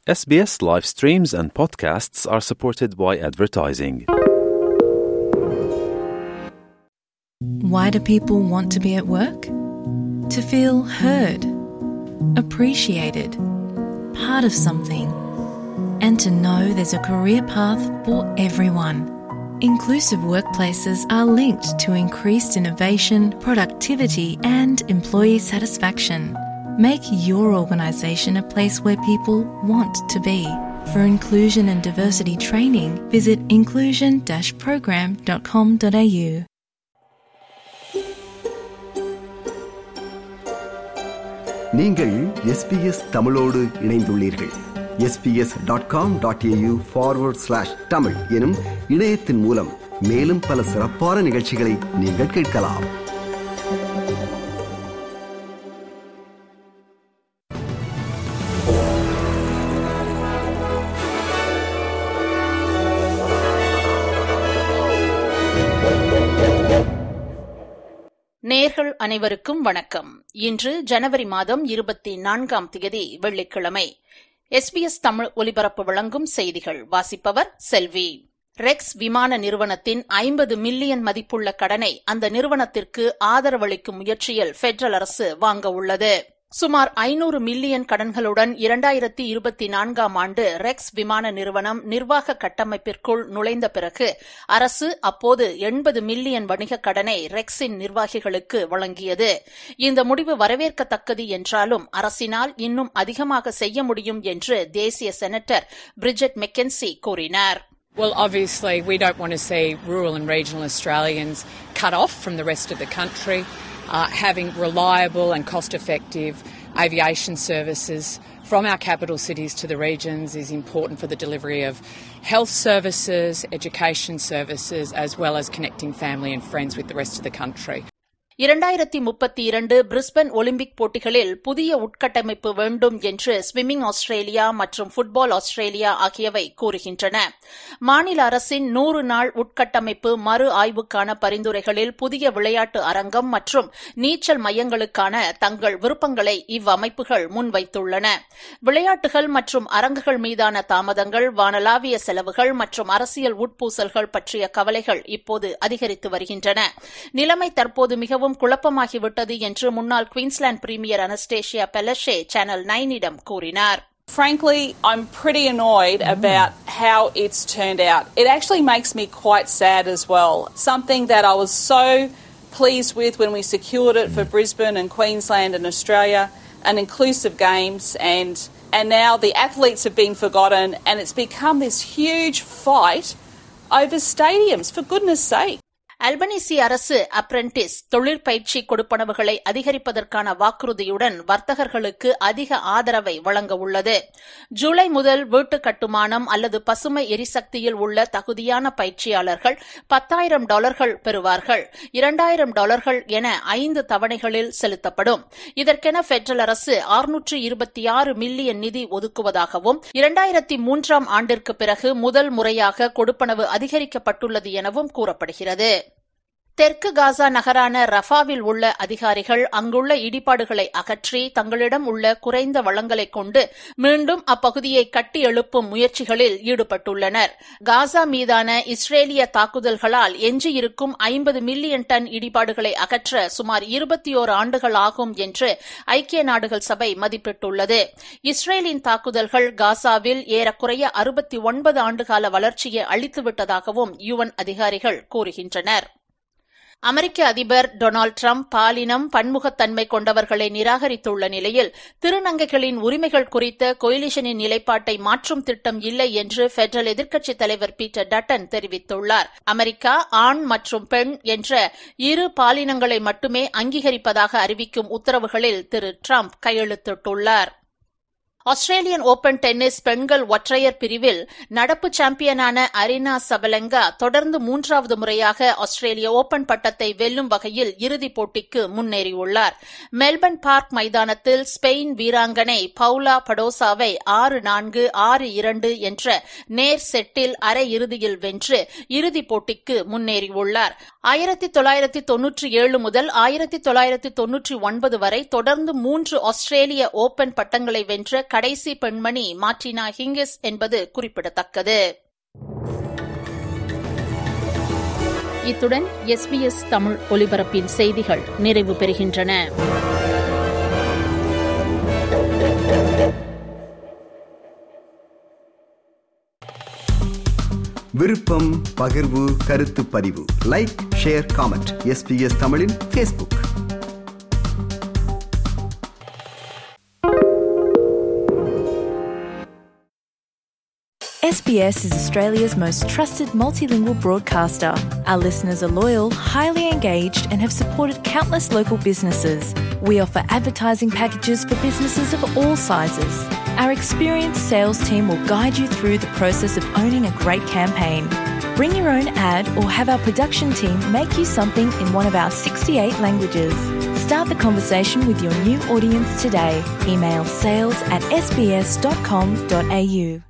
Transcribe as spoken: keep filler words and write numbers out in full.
S B S live streams and podcasts are supported by advertising. Why do people want to be at work? To feel heard, appreciated, part of something, and to know there's a career path for everyone. Inclusive workplaces are linked to increased innovation, productivity, and employee satisfaction. Make your organisation a place where people want to be. For inclusion and diversity training, visit inclusion dash program dot com dot a u. நீங்கள் S B S தமிழோடு இணைந்துள்ளீர்கள். S B S dot com dot a u forward slash Tamil எனும் இணையத்தின் மூலம் மேலும் பல சிறப்பான நிகழ்ச்சிகளை நீங்கள் கேட்கலாம். நேயர்கள் அனைவருக்கும் வணக்கம். இன்று ஜனவரி மாதம் இருபத்தி நான்காம் தேதி வெள்ளிக்கிழமை. எஸ் பி எஸ் தமிழ் ஒலிபரப்பு வழங்கும் செய்திகள் வாசிப்பவர் செல்வி. ரெக்ஸ் விமான நிறுவனத்தின் ஐம்பது மில்லியன் மதிப்புள்ள கடனை அந்த நிறுவனத்திற்கு ஆதரவளிக்கும் முயற்சியில் பெடரல் அரசு வாங்க உள்ளது. சுமார் ஐநூறு மில்லியன் கடன்களுடன் இரண்டாயிரத்தி இருபத்தி நான்காம் ஆண்டு ரெக்ஸ் விமான நிறுவனம் நிர்வாக கட்டமைப்பிற்குள் நுழைந்த பிறகு அரசு அப்போது எண்பது மில்லியன் வணிக கடனை ரெக்ஸின் நிர்வாகிகளுக்கு வழங்கியது. இந்த முடிவு வரவேற்கத்தக்கது என்றாலும் அரசினால் இன்னும் அதிகமாக செய்ய முடியும் என்று தேசிய செனட்டர் பிரிஜெட் மெக்கென்சி கூறினார். Well, obviously, we don't want to see rural and regional Australians cut off from the rest of the country. Uh, having reliable and cost-effective aviation services from our capital cities to the regions is important for the delivery of health services, education services, as well as connecting family and friends with the rest of the country. இரண்டாயிரத்தி முப்பத்தி இரண்டு Brisbane Olympic போட்டிகளில் புதிய உட்கட்டமைப்பு வேண்டும் என்று swimming Australia மற்றும் football Australia ஆகியவை கூறுகின்றன. மாநில அரசின் நூறு நாள் உட்கட்டமைப்பு மறு ஆய்வுக்கான பரிந்துரைகளில் புதிய விளையாட்டு அரங்கம் மற்றும் நீச்சல் மையங்களுக்கான தங்கள் விருப்பங்களை இவ்வமைப்புகள் முன்வைத்துள்ளன. விளையாட்டுகள் மற்றும் அரங்குகள் மீதான தாமதங்கள், வானளாவிய செலவுகள் மற்றும் அரசியல் உட்பூசல்கள் பற்றிய கவலைகள் இப்போது அதிகரித்து வருகின்றன. நிலைமை தற்போது மிகவும் குழப்பமாகிவிட்டது என்று முன்னாள் Queensland premier Anastacia Palaszczuk channel நைனிடம் கூறினார். Frankly, I'm pretty annoyed about how it's turned out. It actually makes me quite sad as well. Something that I was so pleased with when we secured it for Brisbane and Queensland and Australia, an inclusive games, and and now the athletes have been forgotten and it's become this huge fight over stadiums, for goodness sake. Albanese அரசு apprentice தொழிற்பயிற்சி கொடுப்பனவுகளை அதிகரிப்பதற்கான வாக்குறுதியுடன் வர்த்தகர்களுக்கு அதிக ஆதரவை வழங்க உள்ளது. ஜூலை முதல் வீட்டு கட்டுமானம் அல்லது பசுமை எரிசக்தியில் உள்ள தகுதியான பயிற்சியாளர்கள் பத்தாயிரம் டாலர்கள் பெறுவார்கள். இரண்டாயிரம் டாலர்கள் என ஐந்து தவணைகளில் செலுத்தப்படும். இதற்கென பெடரல் அரசு அறுநூற்று இருபத்தி ஆறு மில்லியன் நிதி ஒதுக்குவதாகவும் இரண்டாயிரத்தி மூன்றாம் ஆண்டிற்கு பிறகு முதல் முறையாக கொடுப்பனவு அதிகரிக்கப்பட்டுள்ளது எனவும் கூறப்படுகிறது. தெற்கு காசா நகரான ரஃபாவில் உள்ள அதிகாரிகள் அங்குள்ள இடிபாடுகளை அகற்றி தங்களிடம் உள்ள குறைந்த வளங்களை கொண்டு மீண்டும் அப்பகுதியை கட்டி எழுப்பும் முயற்சிகளில் ஈடுபட்டுள்ளனர். காசா மீதான இஸ்ரேலிய தாக்குதல்களால் எஞ்சியிருக்கும் ஐம்பது மில்லியன் டன் இடிபாடுகளை அகற்ற சுமார் இருபத்தி ஓரு ஆண்டுகள் ஆகும் என்று ஐக்கிய நாடுகள் சபை மதிப்பிட்டுள்ளது. இஸ்ரேலின் தாக்குதல்கள் காசாவில் ஏறக்குறைய அறுபத்தி ஒன்பது ஆண்டுகால வளர்ச்சியை அளித்துவிட்டதாகவும் யுஎன் அதிகாரிகள் கூறுகின்றனர். அமெரிக்க அதிபர் டொனால்டு டிரம்ப் பாலினம், பன்முகத்தன்மை கொண்டவர்களை நிராகரித்துள்ள நிலையில் திருநங்கைகளின் உரிமைகள் குறித்த கொயிலிஷனின் நிலைப்பாட்டை மாற்றும் திட்டம் இல்லை என்று பெடரல் எதிர்க்கட்சித் தலைவர் பீட்டர் டட்டன் தெரிவித்துள்ளார். அமெரிக்கா ஆண் மற்றும் பெண் என்ற இரு பாலினங்களை மட்டுமே அங்கீகரிப்பதாக அறிவிக்கும் உத்தரவுகளில் திரு டிரம்ப் கையெழுத்திட்டுள்ளார். ஆஸ்திரேலியன் ஓபன் டென்னிஸ் பெண்கள் ஒற்றையர் பிரிவில் நடப்பு சாம்பியனான அரினா சபலெங்கா தொடர்ந்து மூன்றாவது முறையாக ஆஸ்திரேலிய ஓபன் பட்டத்தை வெல்லும் வகையில் இறுதிப் போட்டிக்கு முன்னேறியுள்ளார். மெல்பர்ன் பார்க் மைதானத்தில் ஸ்பெயின் வீராங்கனை பவுலா படோசாவை ஆறு நான்கு ஆறு இரண்டு என்ற நேர் செட்டில் அரையிறுதியில் வென்று இறுதிப் போட்டிக்கு முன்னேறியுள்ளார். ஆயிரத்தி தொள்ளாயிரத்தி தொன்னூற்றி ஏழு முதல் ஆயிரத்தி தொள்ளாயிரத்தி தொன்னூற்றி ஒன்பது வரை தொடர்ந்து மூன்று ஆஸ்திரேலிய ஓபன் பட்டங்களை வென்ற கடைசி பெண்மணி மார்டினா ஹிங்கிஸ் என்பது குறிப்பிடத்தக்கது. இத்துடன் எஸ்பிஎஸ் தமிழ் ஒலிபரப்பின் செய்திகள் நிறைவு பெறுகின்றன. விருப்பம், பகிர்வு, கருத்து பதிவு, லைக், ஷேர், காமெண்ட். எஸ்பிஎஸ் தமிழின் Facebook. S B S is Australia's most trusted multilingual broadcaster. Our listeners are loyal, highly engaged, and have supported countless local businesses. We offer advertising packages for businesses of all sizes. Our experienced sales team will guide you through the process of owning a great campaign. Bring your own ad or have our production team make you something in one of our sixty-eight languages. Start the conversation with your new audience today. Email sales at s b s dot com dot a u.